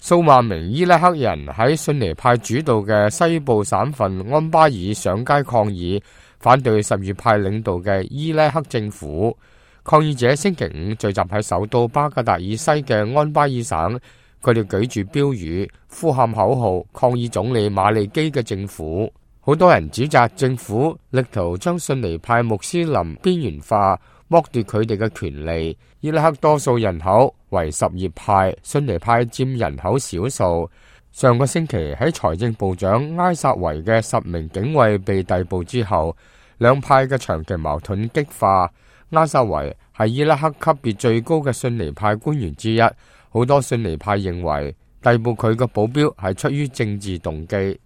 數萬名伊拉克人喺遜尼派主導嘅西部省份安巴爾上街抗議，反對什葉派領導嘅伊拉克政府。抗議者星期五聚集喺首都巴格達以西嘅安巴爾省，佢哋舉住標語，呼喊口號，抗議總理馬利基嘅政府。好多人指責政府力圖將遜尼派穆斯林邊緣化，剝奪佢哋嘅權利。伊拉克多數人口為什葉派，遜尼派佔人口少數。上個星期喺財政部長埃薩維嘅10名警衛被逮捕之後，兩派嘅長期矛盾激化。埃薩維係伊拉克級別最高嘅遜尼派官員之一，好多遜尼派認為逮捕佢嘅保鏢係出於政治動機。